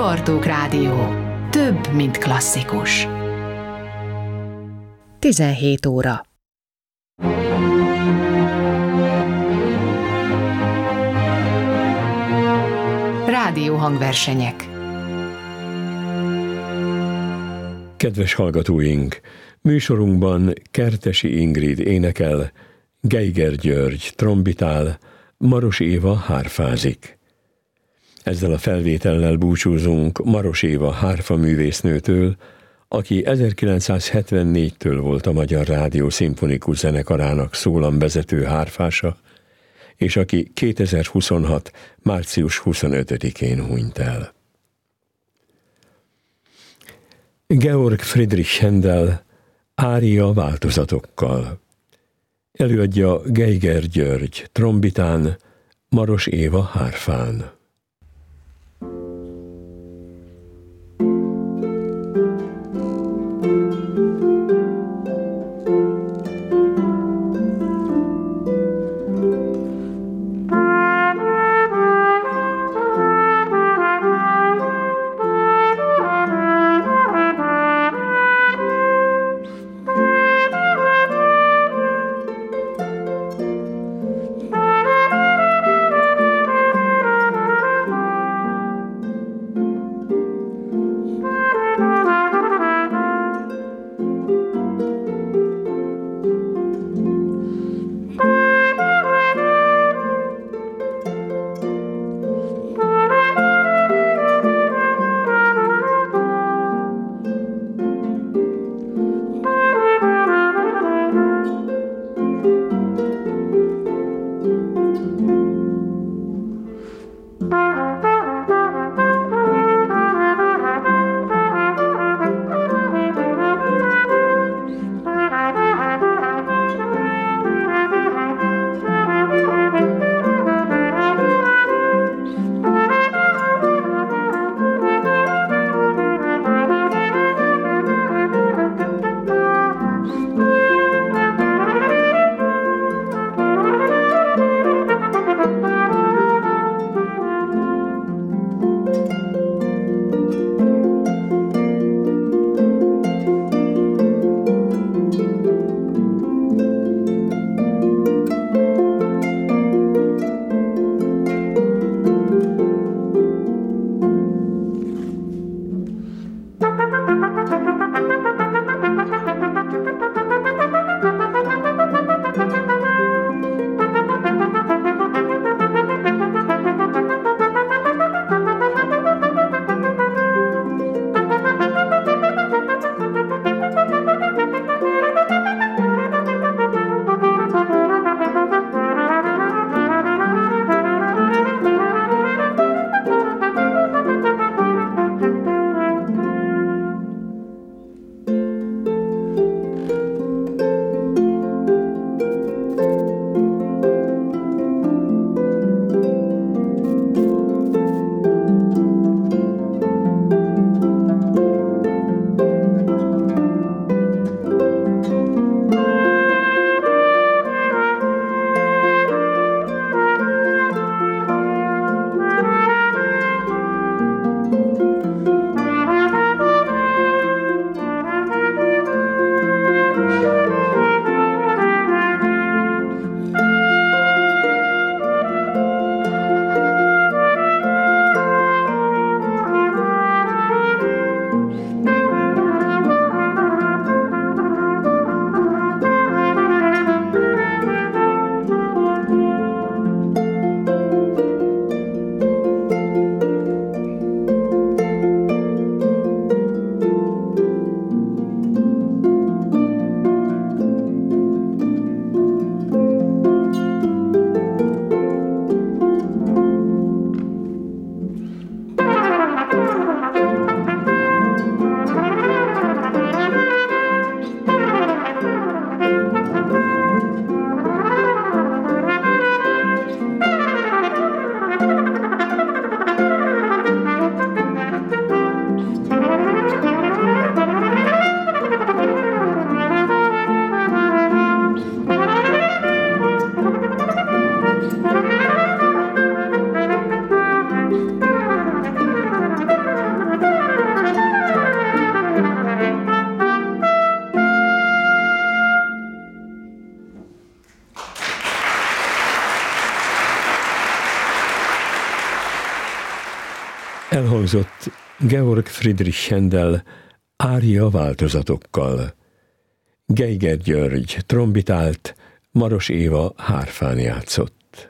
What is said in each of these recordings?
Bartók Rádió. Több, mint klasszikus. 17 óra. Rádióhangversenyek. Kedves hallgatóink! Műsorunkban Kertesi Ingrid énekel, Geiger György trombitál, Maros Éva hárfázik. Ezzel a felvétellel búcsúzunk Maros Éva hárfaművésznőtől, aki 1974-től volt a Magyar Rádió Szimfonikus Zenekarának szólamvezető hárfása, és aki 2026. március 25-én hunyt el. Georg Friedrich Händel ária változatokkal. Előadja Geiger György trombitán, Maros Éva hárfán. Elhangzott Georg Friedrich Händel ária változatokkal. Geiger György trombitált, Maros Éva hárfán játszott.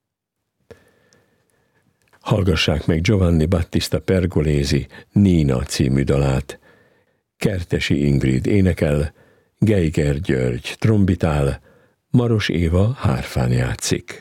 Hallgassák meg Giovanni Battista Pergolesi Nina című dalát. Kertesi Ingrid énekel, Geiger György trombitál, Maros Éva hárfán játszik.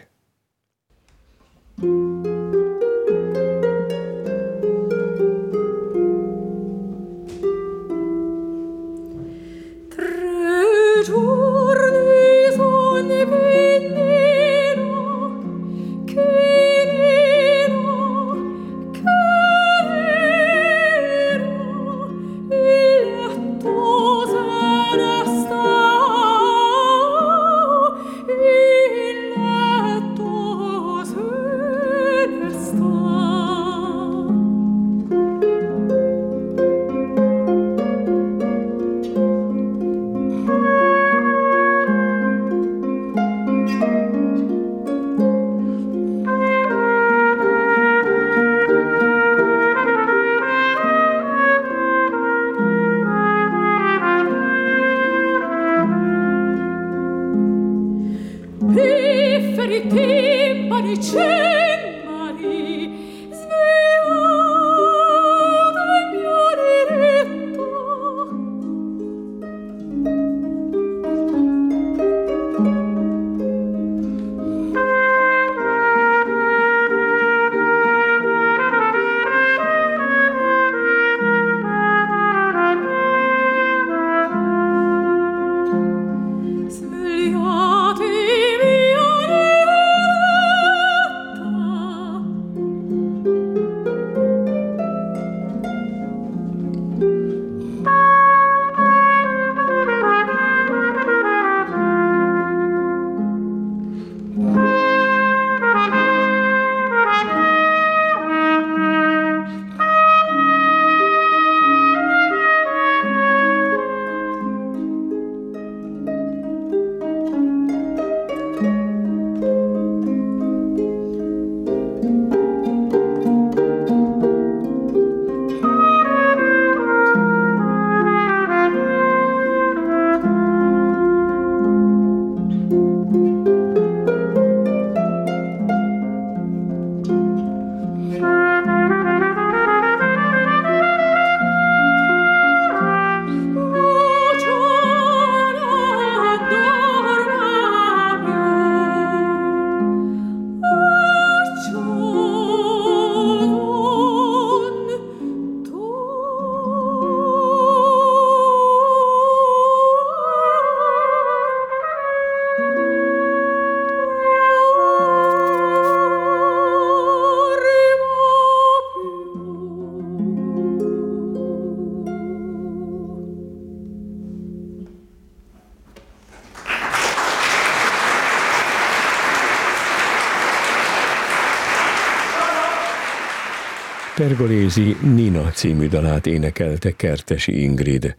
Pergolesi Nina című dalát énekelte Kertesi Ingrid.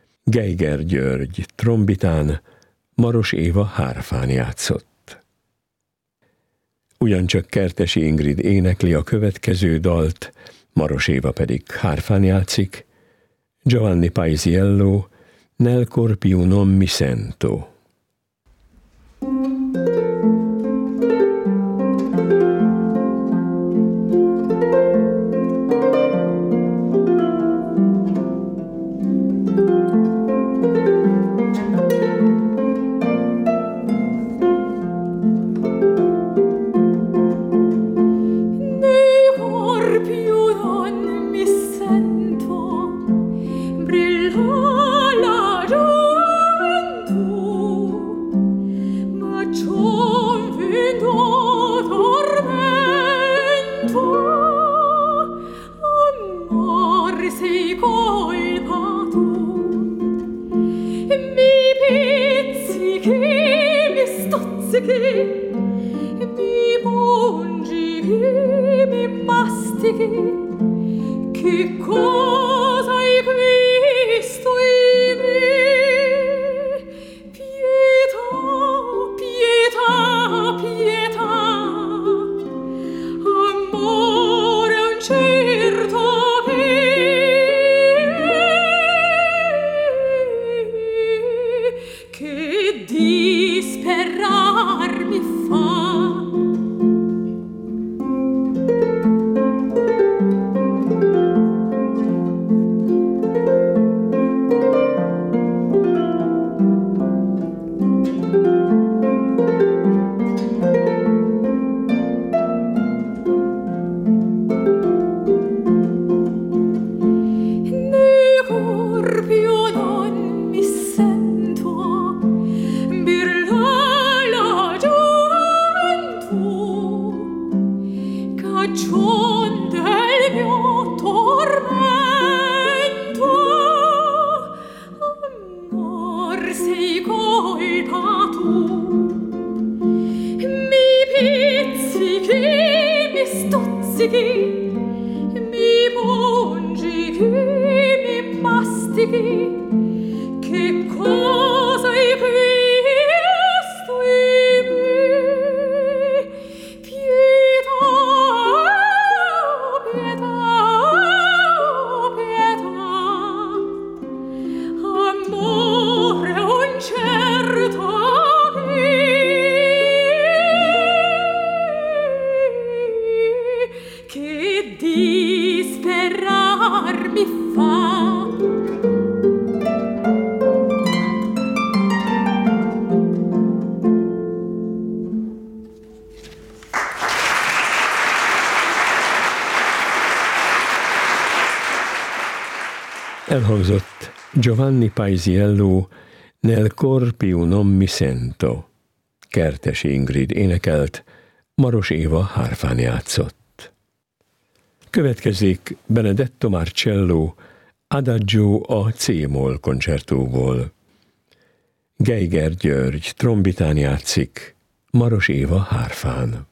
Geiger György trombitán, Maros Éva hárfán játszott. Ugyancsak Kertesi Ingrid énekli a következő dalt, Maros Éva pedig hárfán játszik, Giovanni Paisiello, Nel cor più non mi sento. Certo stuzzichi, mi pungichi, mi mastichi. Che cosa hai questo in me? Pietà, pietà, pietà. Amore un certo che disperar mi fa. Elhangzott Giovanni Paisiello Nel cor più non mi sento. Kertési Ingrid énekelt, Maros Éva hárfán játszott. Következik Benedetto Marcello Adagio a C-moll koncertóból. Geiger György trombitán játszik, Maros Éva hárfán.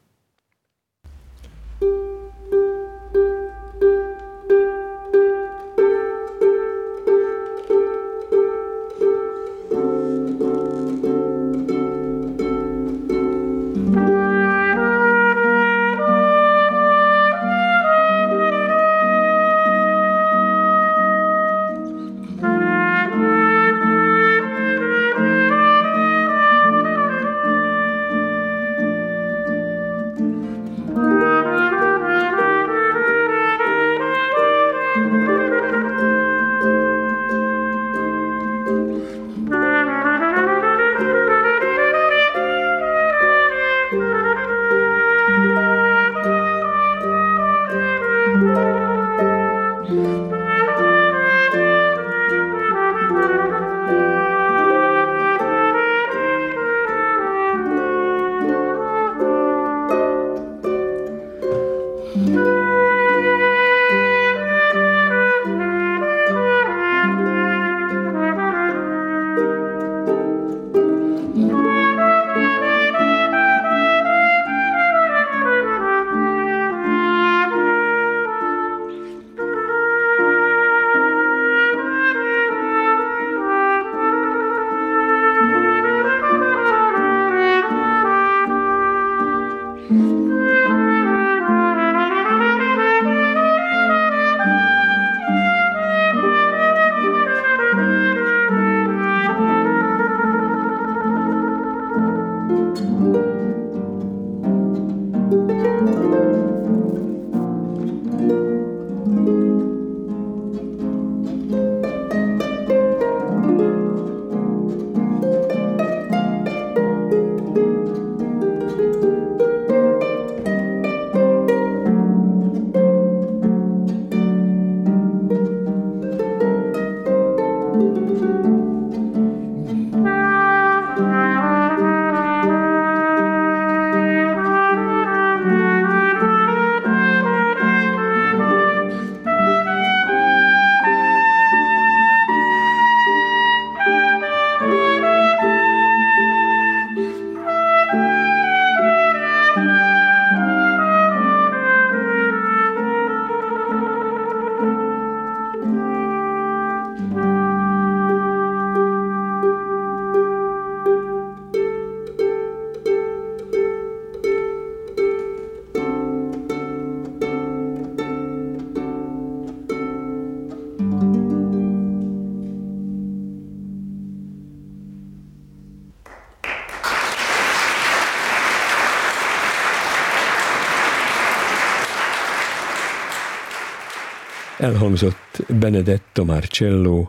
Elhangzott Benedetto Marcello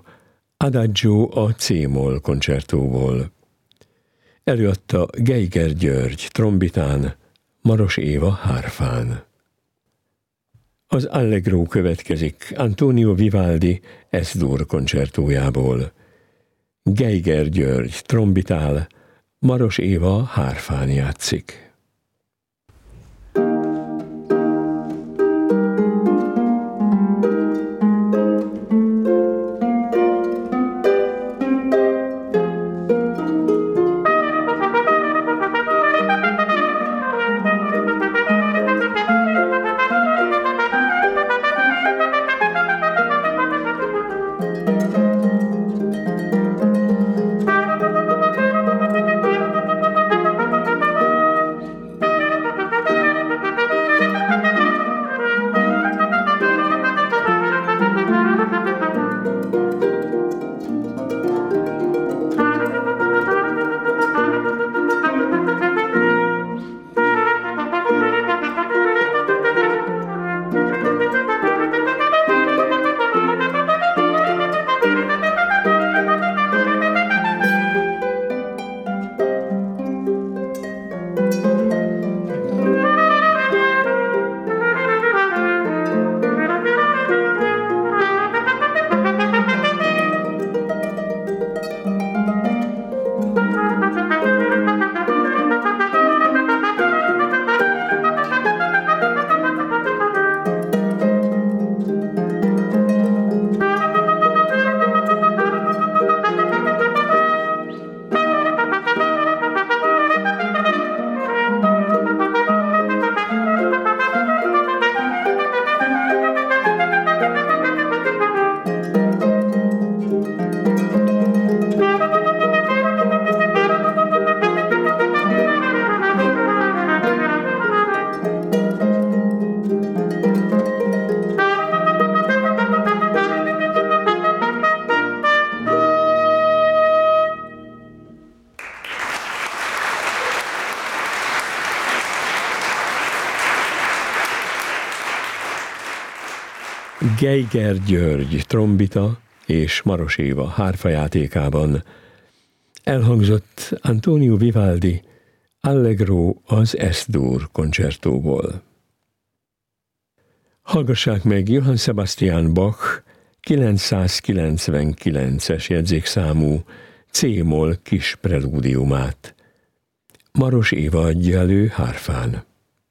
Adagio a C-moll koncertóból. Előadta Geiger György trombitán, Maros Éva hárfán. Az Allegro következik Antonio Vivaldi S-dur koncertójából. Geiger György trombitál, Maros Éva hárfán játszik. Geiger György trombita és Maros Éva hárfajátékában elhangzott Antonio Vivaldi Allegro az S-dur koncertóból. Hallgassák meg Johann Sebastian Bach 999-es jegyzékszámú C-moll kis prelúdiumát. Maros Éva adja elő hárfán.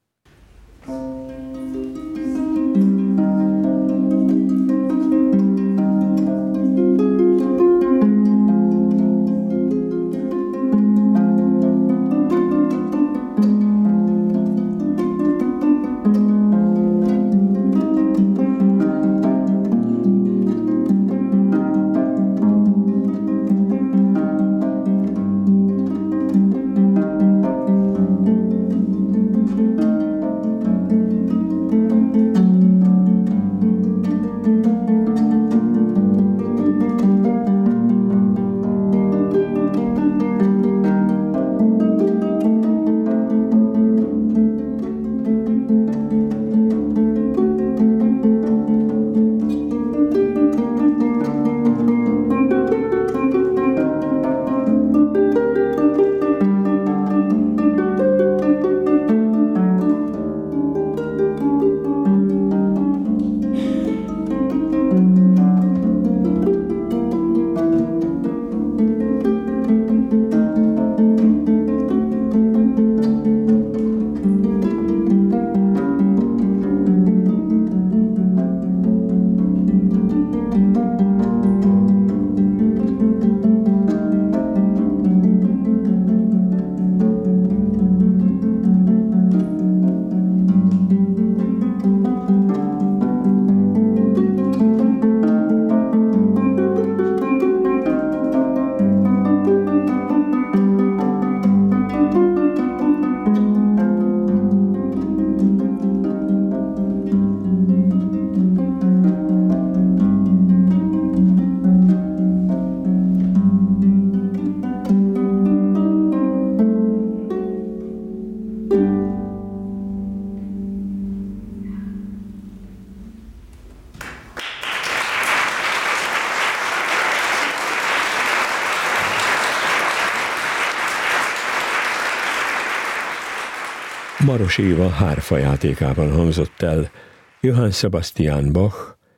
Maros Éva hárfajátékában hangzott el Johann Sebastian Bach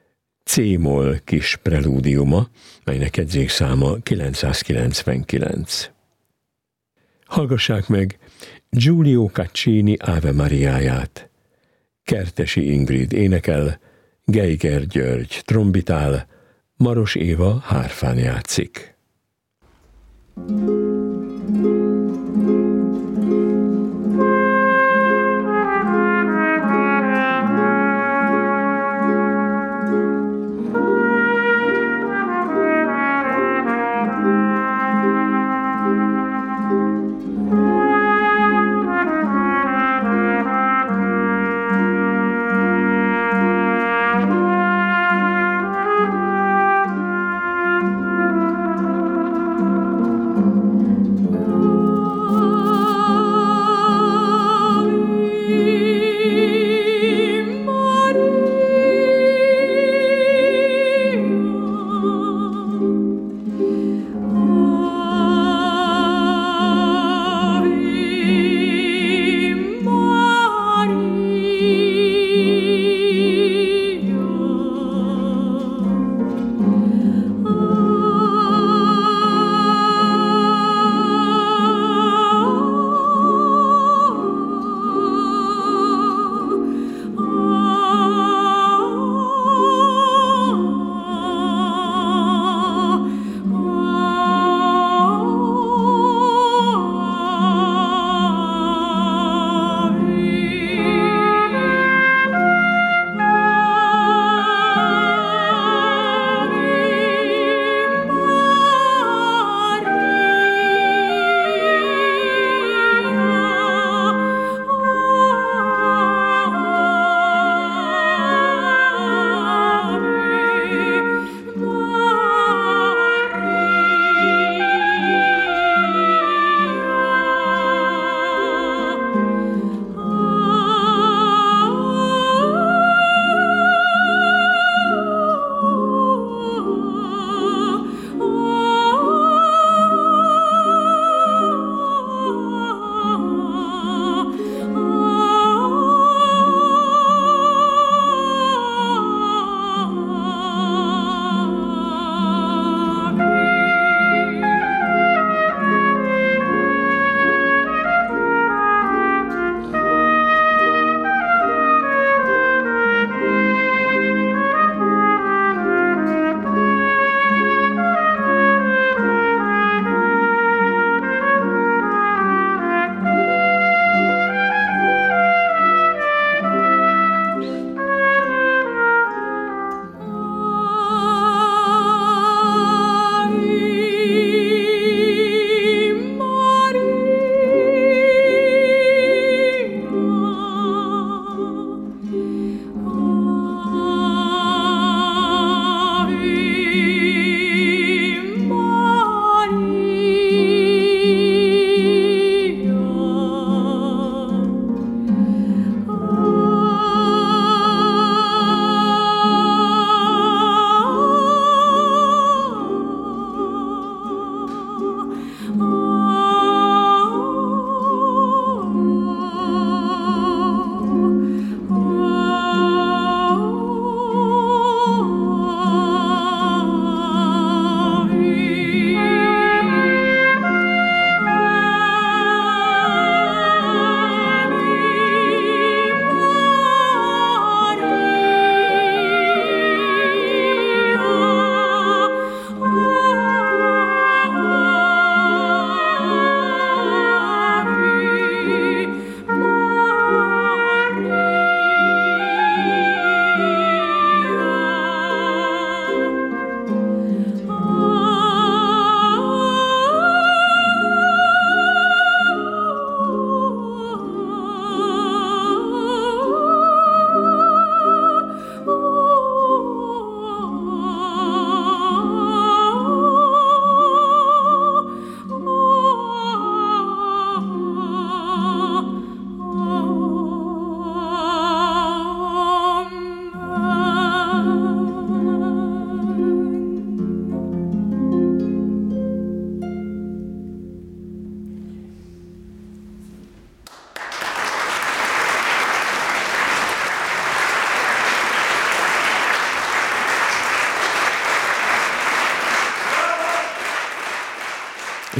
C-moll kis prelúdiuma, melynek jegyzékszáma 999. Hallgassák meg Giulio Caccini Ave Mariáját. Kertesi Ingrid énekel, Geiger György trombitál, Maros Éva hárfán játszik.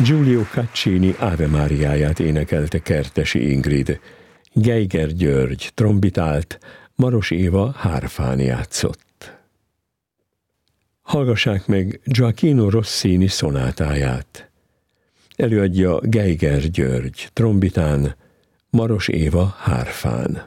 Giulio Caccini Ave Máriáját énekelte Kertesi Ingrid, Geiger György trombitált, Maros Éva hárfán játszott. Hallgassák meg Gioacchino Rossini szonátáját. Előadja Geiger György trombitán, Maros Éva hárfán.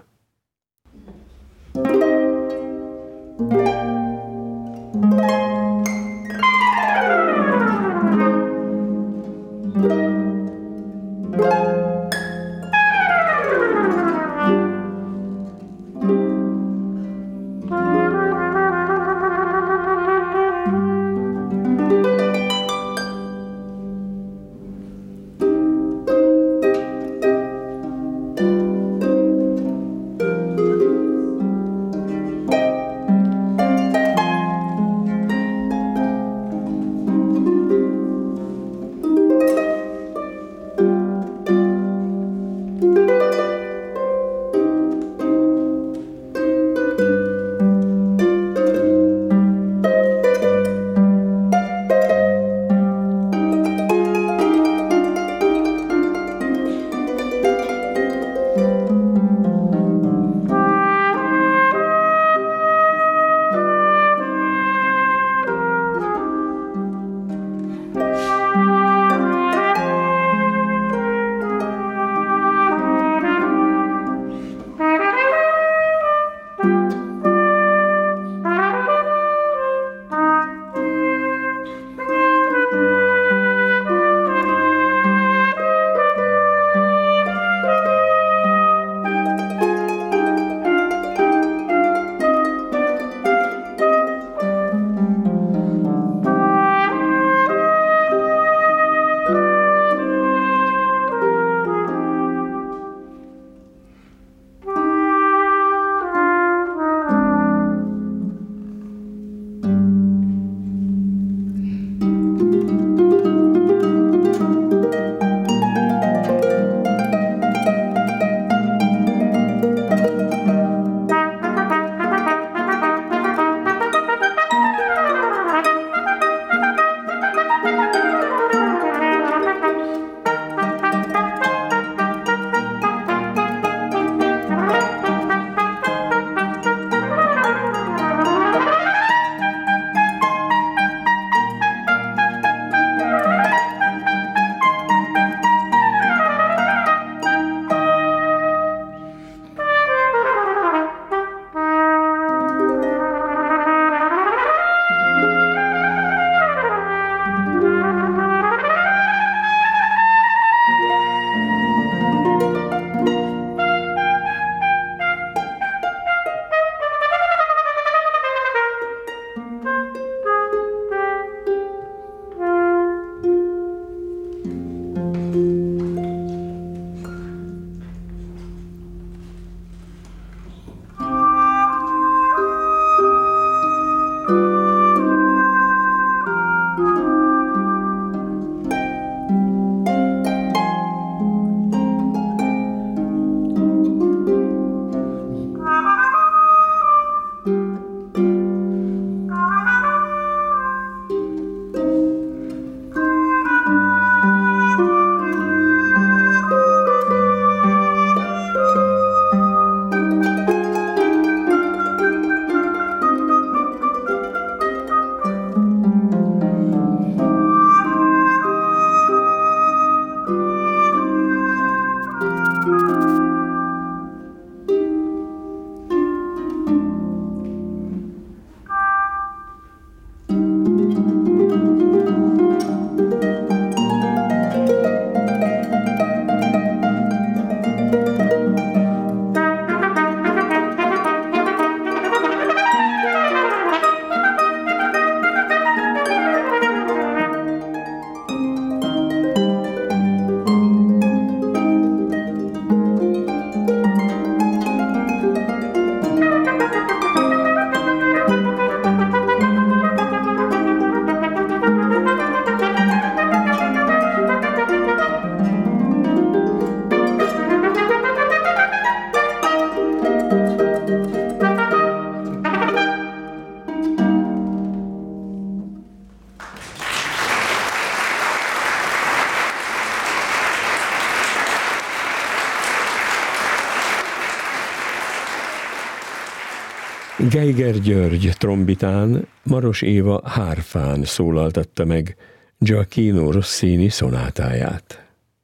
Geiger György trombitán, Maros Éva hárfán szólaltatta meg Gioacchino Rossini szonátáját.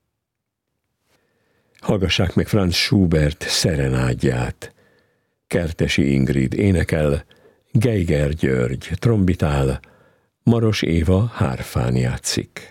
Hallgassák meg Franz Schubert szerenádját. Kertesi Ingrid énekel, Geiger György trombitál, Maros Éva hárfán játszik.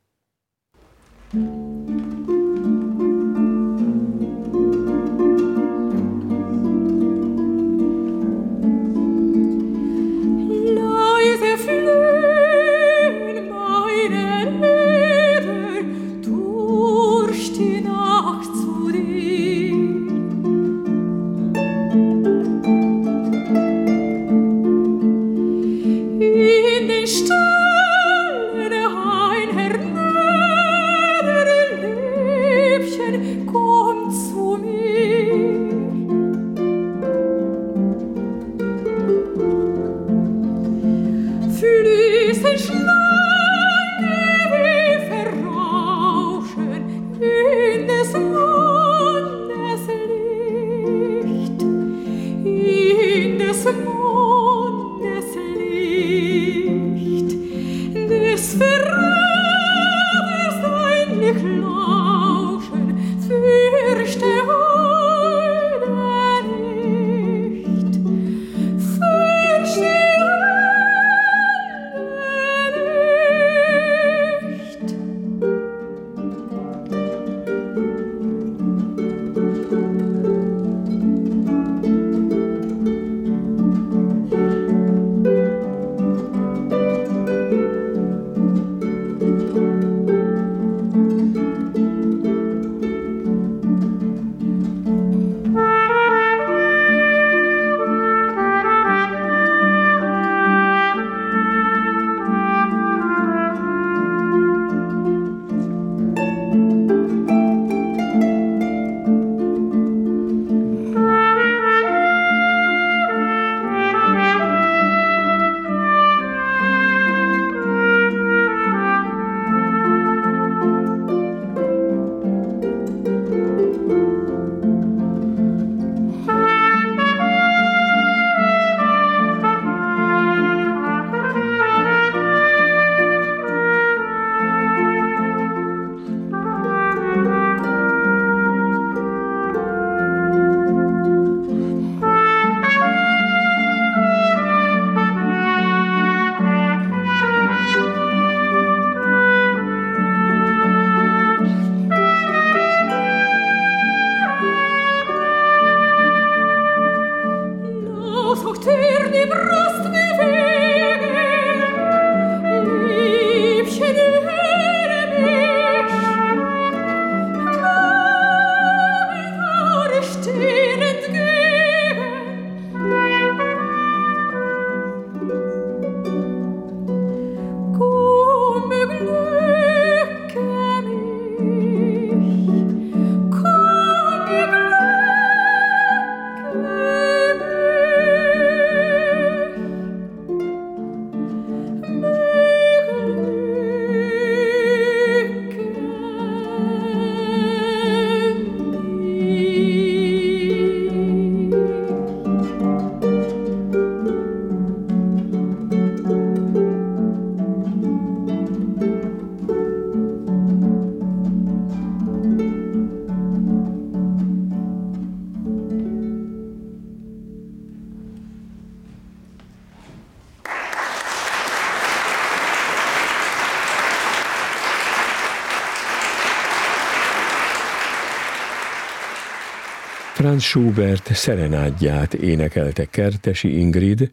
Franz Schubert szerenádját énekelte Kertesi Ingrid,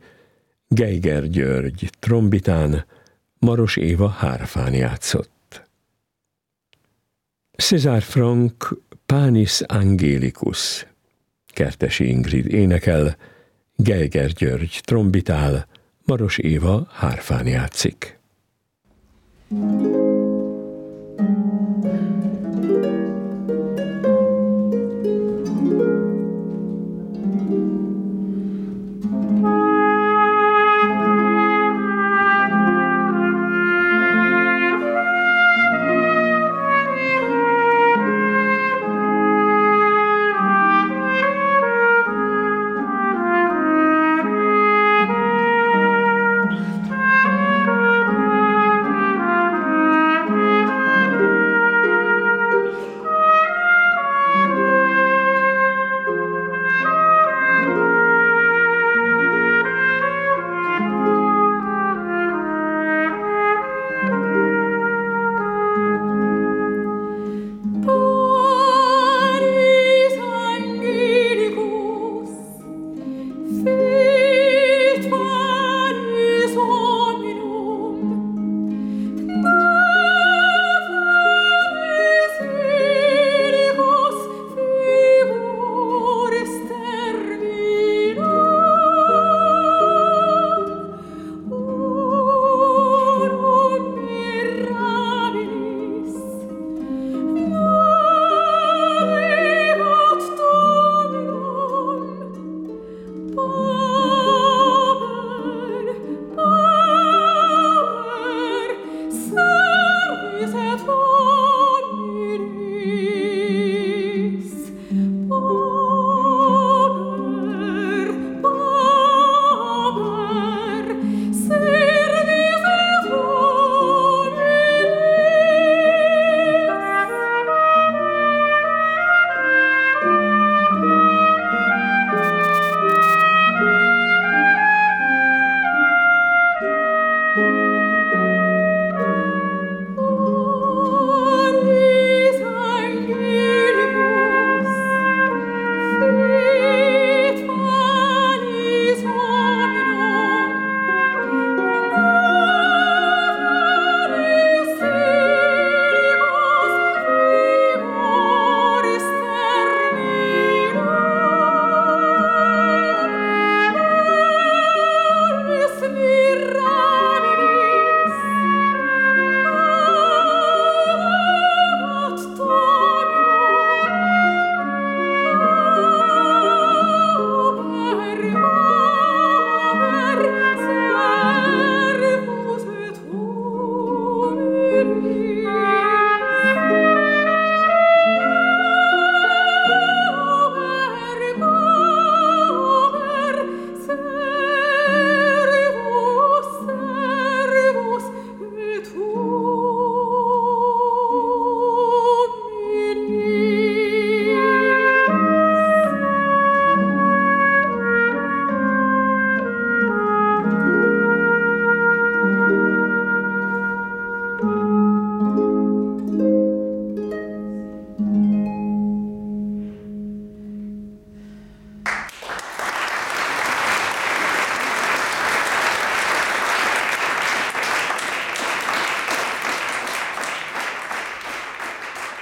Geiger György trombitán, Maros Éva hárfán játszott. César Franck Panis Angelicus, Kertesi Ingrid énekel, Geiger György trombitál, Maros Éva hárfán játszik.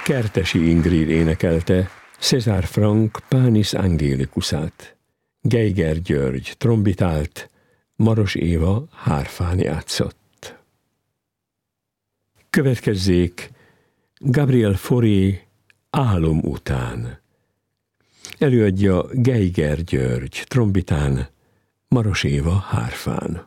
Kertesi Ingrid énekelte César Franck Panis Angelicusát, Geiger György trombitált, Maros Éva hárfán játszott. Következzék Gabriel Fauré Álom után. Előadja Geiger György trombitán, Maros Éva hárfán.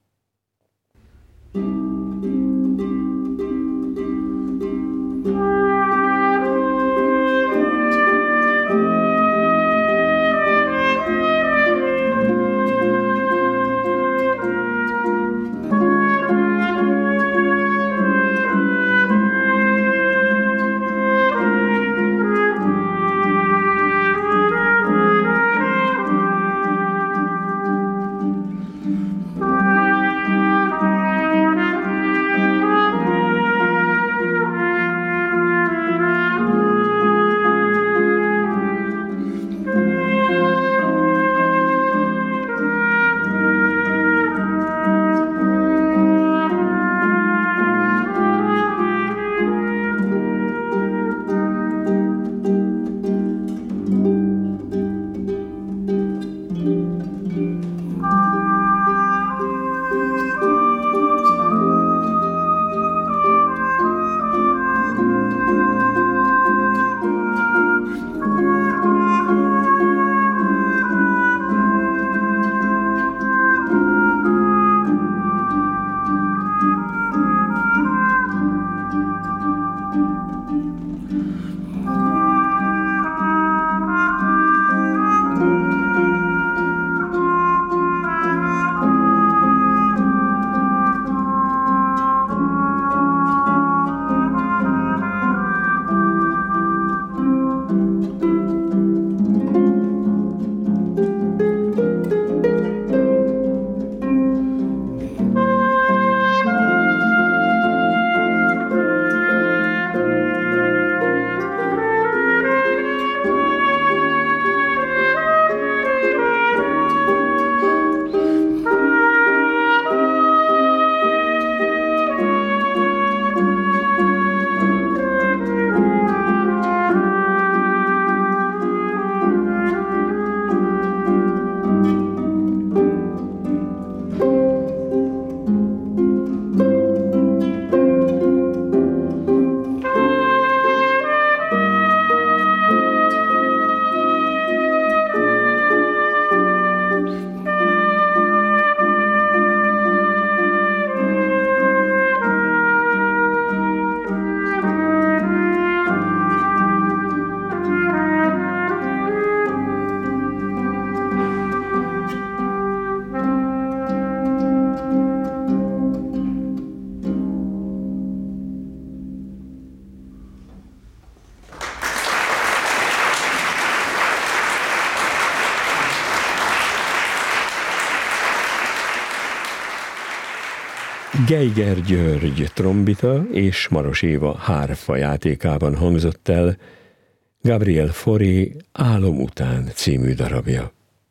Geiger György trombita és Maros Éva hárfa játékában hangzott el Gabriel Fauré Álom után című darabja.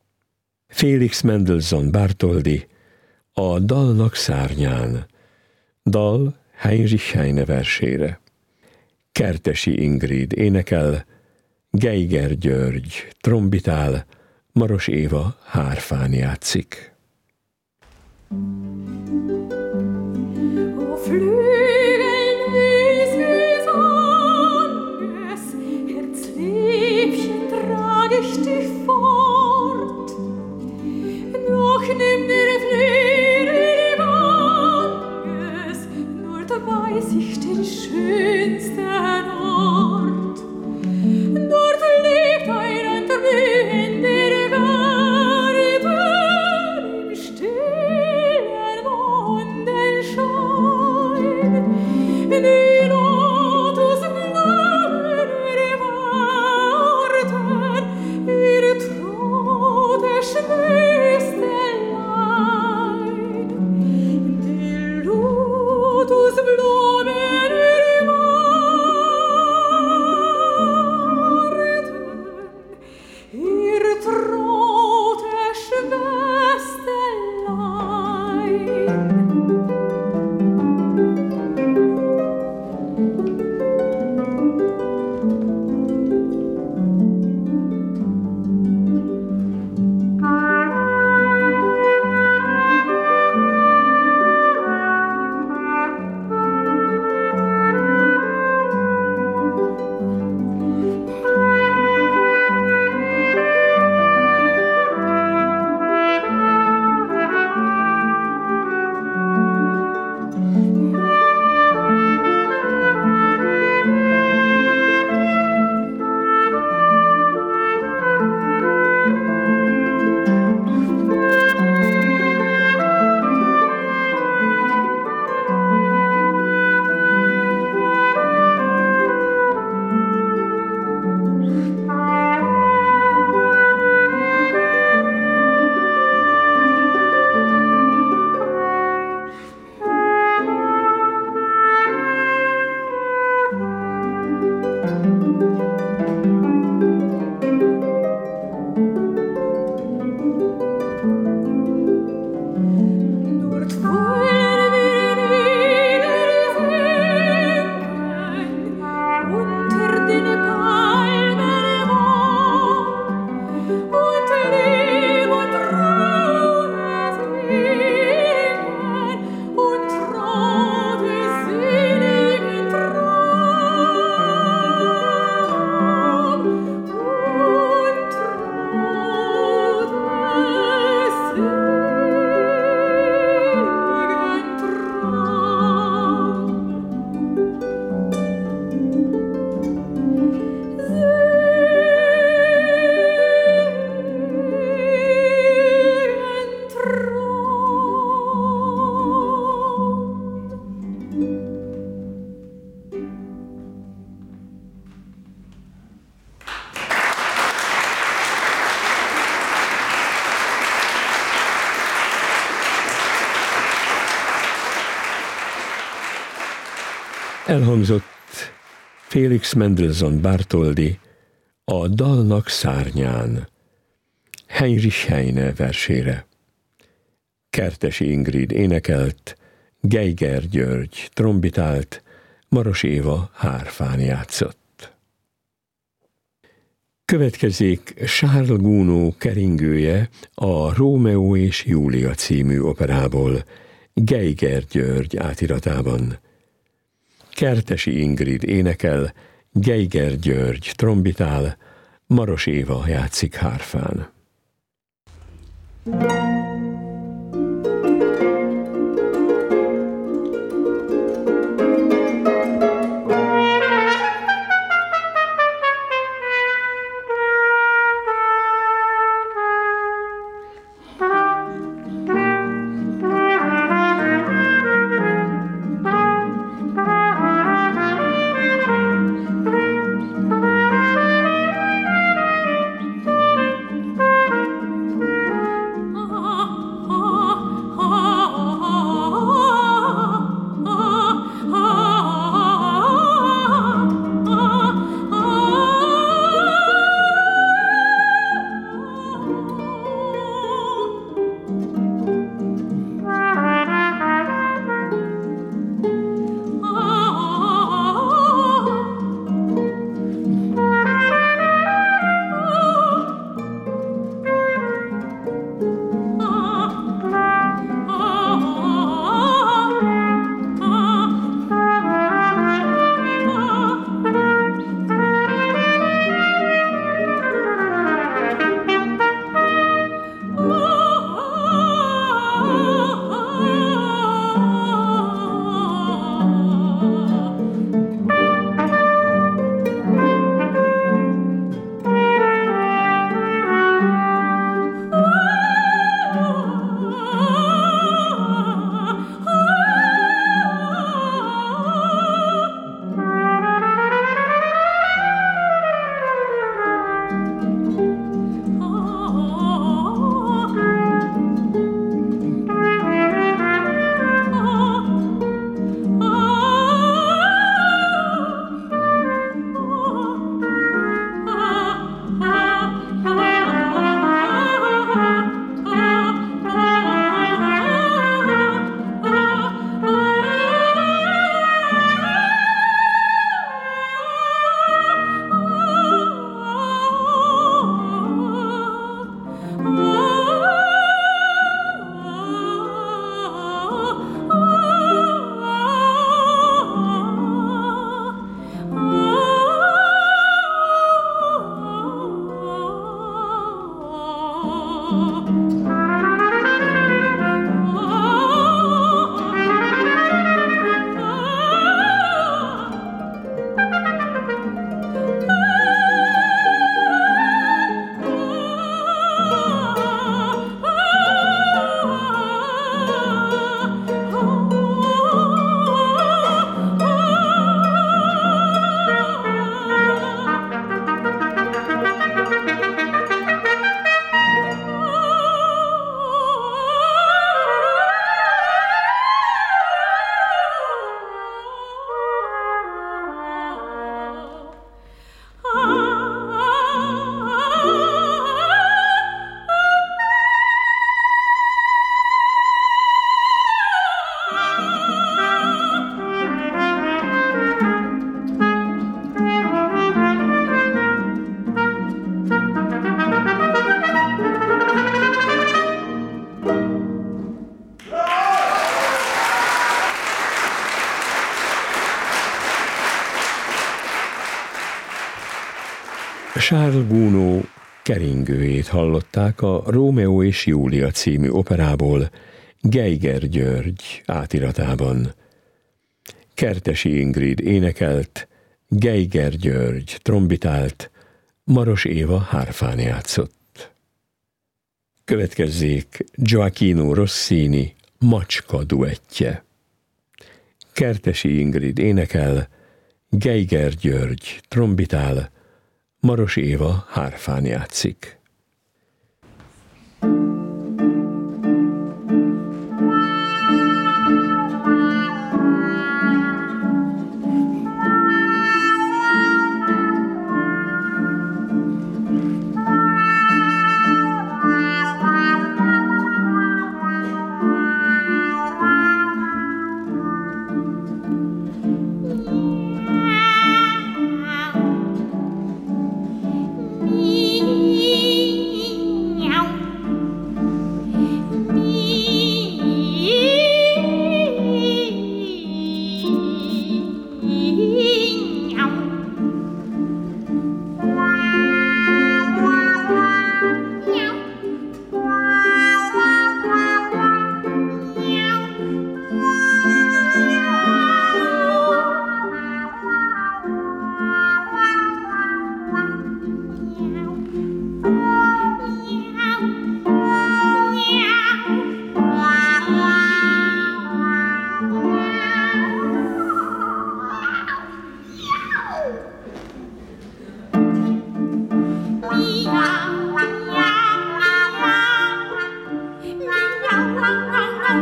Félix Mendelssohn Bartholdy A dalnak szárnyán, dal Heinrich Heine versére. Kertesi Ingrid énekel, Geiger György trombitál, Maros Éva hárfán játszik. Flügeln süß Anges, Herzliebchen, trag ich dich fort. Doch nimm der Flügel Anges, nur da weiß ich den schönsten Ort. Dort liegt ein blühender Garten im stillen Mond. Elhangzott Felix Mendelssohn Bartholdy A dalnak szárnyán Heinrich Heine versére. Kertesi Ingrid énekelt, Geiger György trombitált, Maros Éva hárfán játszott. Következik Charles Gounod keringője a Rómeó és Júlia című operából, Geiger György átiratában. Kertesi Ingrid énekel, Geiger György trombitál, Maros Éva játszik hárfán. Charles Gounod keringőjét hallották a Rómeó és Júlia című operából, Geiger György átiratában. Kertesi Ingrid énekelt, Geiger György trombitált, Maros Éva hárfán játszott. Következzék Gioacchino Rossini Macska duettje. Kertesi Ingrid énekel, Geiger György trombitál, Maros Éva hárfán játszik.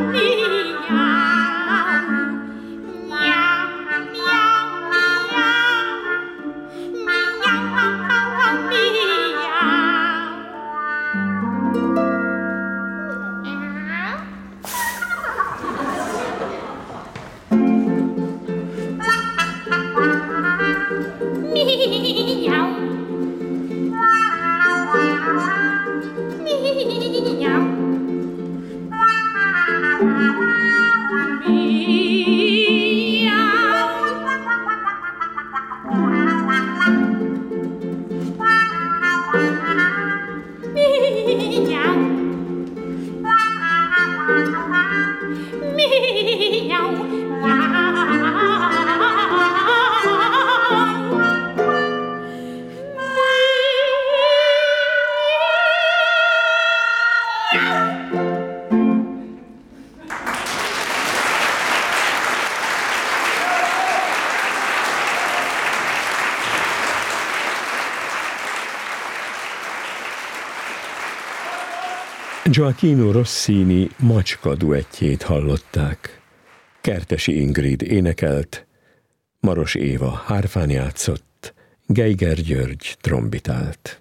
Gioachino Rossini Macska duettjét hallották. Kertesi Ingrid énekelt, Maros Éva hárfán játszott, Geiger György trombitált.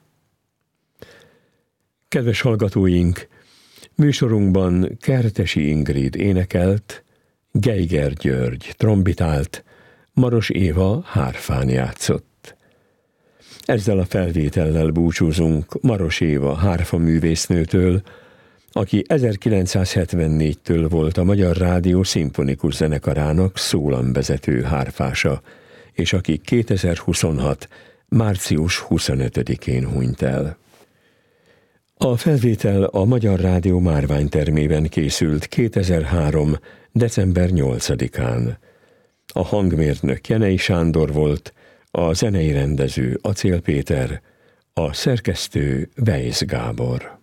Kedves hallgatóink, műsorunkban Kertesi Ingrid énekelt, Geiger György trombitált, Maros Éva hárfán játszott. Ezzel a felvétellel búcsúzunk Maros Éva hárfaművésznőtől, aki 1974-től volt a Magyar Rádió szimfonikus zenekarának szólamvezető hárfása, és aki 2026. március 25-én hunyt el. A felvétel a Magyar Rádió márványtermében készült 2003. december 8-án. A hangmérnök Jenei Sándor volt, a zenei rendező Acél Péter, a szerkesztő Weisz Gábor.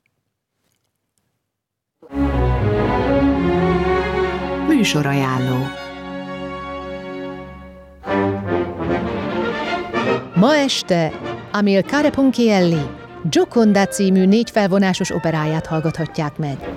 Műsorajánló. Ma este Amilcare Ponchielli Gioconda című 4 felvonásos operáját hallgathatják meg.